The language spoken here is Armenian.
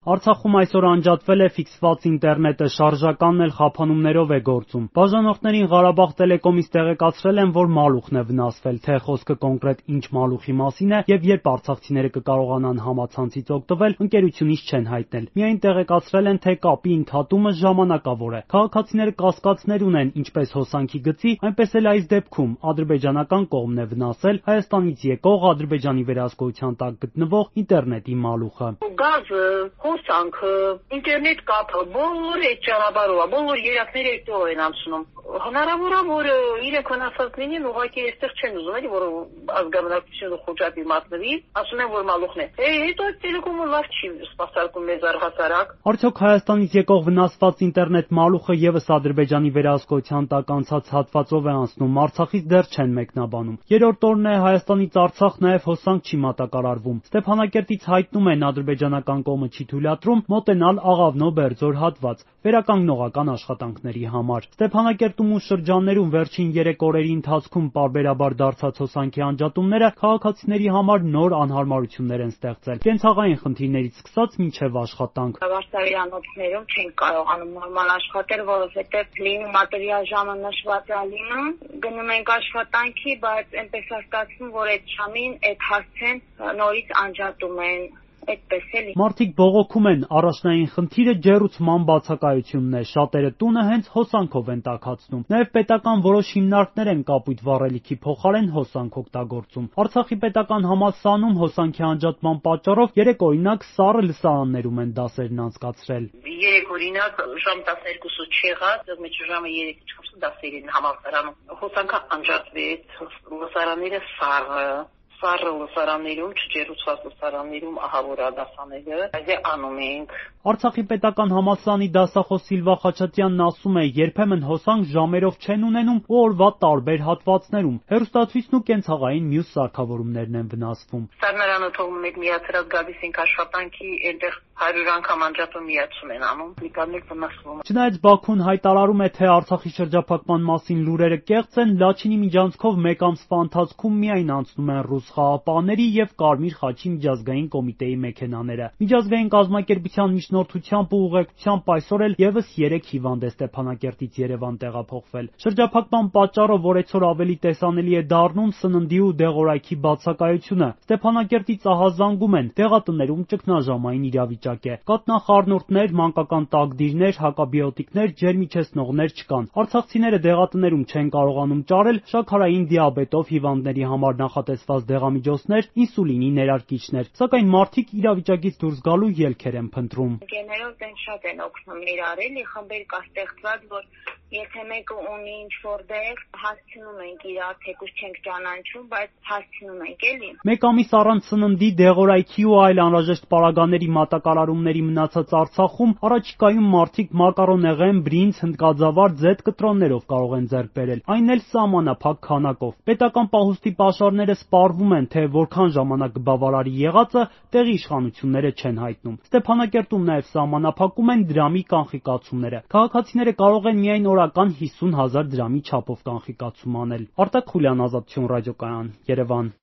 Արցախում այսօր անջատվել է ֆիքսված ինտերնետը, շարժականն էլ խափանումներով է գործում։ Բաժանորդներին Ղարաբաղ տելեկոմից տեղեկացրել են, որ մալուխն է վնասվել, թե խոսքը կոնկրետ ինչ մալուխի մասին է եւ երբ արցախցիները կկարողանան համացանցից օգտվել, ընկերությունից չեն հայտնել։ Միայն տեղեկացրել են, թե կապի ընդհատումը ժամանակավոր է։ Քաղաքացիները կասկածներ ունեն ինչպես հոսանքի գծի, այնպես էլ այս դեպքում ադրբեջանական կողմն է վնասել Հայաստանից եկող Ադրբեջանի վերահսկողության տակ գտնվող ինտերնետի մալուխը։ Գազը, հոսանքը, ինտերնետ կապը, բոլոր այդ ճանապարհով, բոլոր երակները այդտեղ են անցնում։ Հնարավոր է, որ իրենք վնասած լինեն, ուղղակի այստեղ չեն ուզում, էլի, որ ազգաբնակությունը խոճապի մատնվի, ասում են, որ մալուխն է։ Հետո այդ տելեկոմը լավ չի սպասարկում մեզ առհասարակ։ Արդյոք Հայաստանից եկող վնասված ինտերնետ մալուխը եւս Ադրբեջանի վերահսկողության տակ անցած հատվածով է անցնում, Արցախից դեռ չեն մեկնաբանում։ Երրորդ օրն է Հայաստանից Արցախ նաեւ հոսանք չի մատակարարվում։ Ստեփանակերտից հայտնում են ադրբեջանական կողմը չի թույլատրում մոտենալ Աղավնո-Բերձոր հատված վերականգնողական աշխատանքների համար։ Ստեփանակերտում ու շրջաններում վերջին 3 օրերի ընթացքում պարբերաբար դարձած հոսանքի անջատումները քաղաքացիների համար նոր անհարմարություններ են ստեղծել։ Կենցաղային խնդիրներից սկսած մինչև աշխատանք։ Վարսավի անոթներում չեն կարողանում նորմալ աշխատել, որովհետև լինում մատերիալ ժամը նշված է լինում, գնում ենք աշխատանքի, բայց այնպես է ստացվում, որ այդ ժամին այդ հարցեն նորից անջատում են։ Մարդիկ բողոքում են, առաջնային խնդիրը ջեռուցման բացակայությունն է, շատերը տունը հենց հոսանքով են տաքացնում։ Նաև պետական որոշ հիմնարկներ են կապույտ վառելիքի փոխարեն հոսանք օգտագործում։ Արցախի պետական համալսարանում հոսանքի անջատման պատճառով 3 օրինակ սառը լսարաններում են դասերն անցկացրել։ 3 օրինակ ժամ 12-ից չեղած, մեջ ժամը 3-ից դասերին համալսարանում հոսանքը անջատվեց, լսարանները սառը լսարաններում, չջեռուցված լսարաններում ահավոր դասաները, այս անում ենք։ Արցախի պետական համալսարանի դասախոս Սիլվա Խաչատյանն ասում է, երբեմն հոսանք ժամերով չեն ունենում ու օրվա տարբեր հատվածներում։ Հեռուստացույցն ու կենցաղային մյուս սարքավորումներն են վնասվում։ Սառնարանը թողնում եք միացրած գալիս ենք աշխատանքի, այնտեղ 100 անգամ անջատում միացում են անում, լիկաններ վնասվում։ Չնայած Բաքուն հայտարարում է, թե Արցախի շրջափակման մասին լուրերը կեղծ են, Լաչինի միջանցքով մեկ ամսվա ընթացքում միայն անցնում են ռուս խաղապահների եւ Կարմիր խաչի միջազգային կոմիտեի մեքենաները։ Միջազգային կազմակերպության միջնորդությամբ ու ուղեկցությամբ այսօր էլ եւս 3 հիվանդ է Ստեփանակերտից Երևան տեղափոխվել։ Շրջափակման պատճառով օրեցօր ավելի տեսանելի է դառնում սննդի ու դեղորայքի բացակայությունը։ Ստեփանակերտից ահազանգում են, դեղատներում ճգնաժամային իրավիճակ է։ Կաթնախառնուրդներ, մանկական տակդիրներ, հակաբիոտիկներ, ջերմիչեցնողներ չկան։ Արցախցիները դեղատներում չեն կարողանում ճարել շաքարային դիաբետով հիվանդների համար նախատեսված դեղամիջոցներ, ինսուլինի ներարկիչներ, սակայն մարդիկ իրավիճակից դուրս գալու ելքեր են փնտրում։ Ընկերներով դեն շատ են օգնում իրար, էլի խմբեր կա ստեղծված, որ եթե մեկը ունի ինչ-որտեղ հասցնում ենք իրար, թեկուզ չենք ճանաչում, բայց հասցնում ենք, էլի։ Մեկ ամիս առանց սննդի, դեղորայքի ու այլ անհրաժեշտ պարագաների մատակարարումների մնացած Արցախում առաջիկայում մարդիկ մակարոնեղեն, բրինձ, հնդկաձավար, ձեթ կտրոններով կարող են ձեռք բերել, այն էլ սահմանափակ քանակով։ Պետական պահուստի պաշարները սպառվում են, թե որքան ժամանակ կբավարարի եղածը, տեղի իշխանությունները չեն հայտնում։ Ստեփանակերտում նաև սահմանափակում են դրամի կանխիկացումները։ Քաղաքացիները կարող են միայն օրական 50,000 դրամի չափով կանխիկացում անել։ Արտակ Խուլյան, Ազատություն ռադիոկայան, Երևան։